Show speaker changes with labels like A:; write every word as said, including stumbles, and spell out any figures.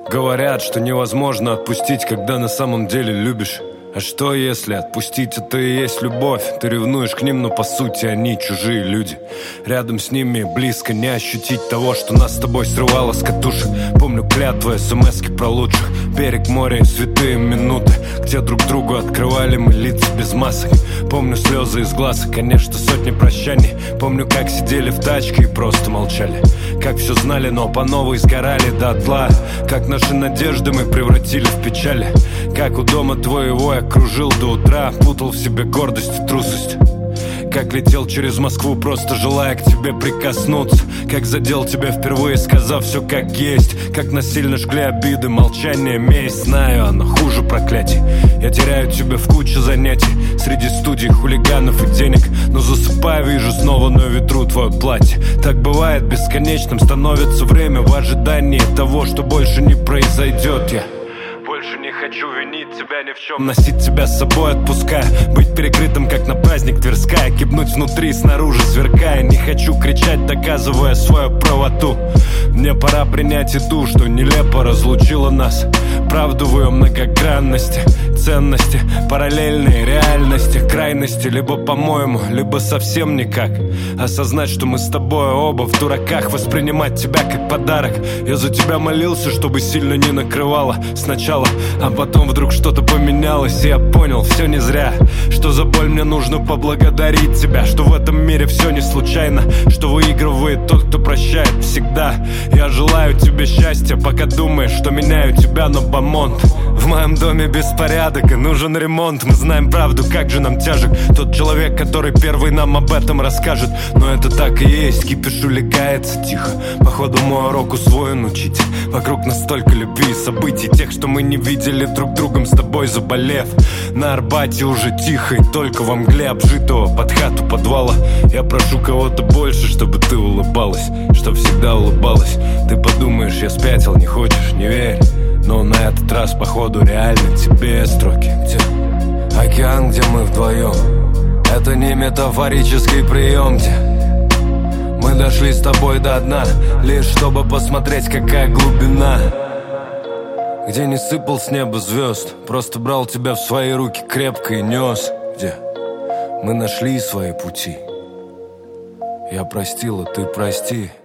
A: Говорят, что невозможно отпустить, когда на самом деле любишь. А что если отпустить — это и есть любовь? Ты ревнуешь к ним, но по сути они чужие люди. Рядом с ними близко не ощутить того, что нас с тобой срывало с катушек. Помню клятвы, смски про лучших, берег моря и святые минуты, где друг другу открывали мы лица без масок. Помню слезы из глаз и, конечно, сотни прощаний. Помню, как сидели в тачке и просто молчали. Как все знали, но по новой сгорали дотла. Как наши надежды мы превратили в печали. Как у дома твоего я кружил до утра, путал в себе гордость и трусость. Как летел через Москву, просто желая к тебе прикоснуться. Как задел тебя впервые, сказав все как есть. Как насильно жгли обиды, молчание, месть. Знаю, оно хуже проклятий. Я теряю тебя в куче занятий среди студий, хулиганов и денег. Но засыпаю, вижу снова на ветру твое платье. Так бывает, бесконечным становится время в ожидании того, что больше не произойдет. Я больше не хочу винить тебя ни в чем, носить тебя с собой отпуская, быть перекрытым, как на праздник Тверская, кипнуть внутри, снаружи сверкая. Не хочу кричать, доказывая свою правоту. Мне пора принять и ту, что нелепо разлучила нас. Правду в ее многогранности, ценности, параллельные реальности, крайности. Либо по-моему, либо совсем никак. Осознать, что мы с тобой оба в дураках, воспринимать тебя как подарок. Я за тебя молился, чтобы сильно не накрывало сначала, а потом вдруг что-то поменялось, и я понял, все не зря. Что за боль мне нужно поблагодарить тебя, что в этом мире все не случайно, что выигрывает тот, кто прощает всегда. Я желаю тебе счастья, пока думаешь, что меняю тебя на бомонд. В моем доме беспорядок и нужен ремонт. Мы знаем правду, как же нам тяжек тот человек, который первый нам об этом расскажет. Но это так и есть, кипиш улегается тихо. Походу мой урок усвоен, учитель. Вокруг нас столько любви и событий, тех, что мы не видели друг другом с тобой, заболев. На Арбате уже тихо и только во мгле обжитого под хату подвала. Я прошу кого-то больше, чтобы ты улыбалась, чтоб всегда улыбалась. Ты подумаешь, я спятил, не хочешь, не верь. Но на этот раз, походу, реально тебе строки. Где океан, где мы вдвоем. Это не метафорический прием, где мы дошли с тобой до дна, лишь чтобы посмотреть, какая глубина. Где не сыпал с неба звезд, просто брал тебя в свои руки крепко и нес. Где мы нашли свои пути. Я простил, а ты прости.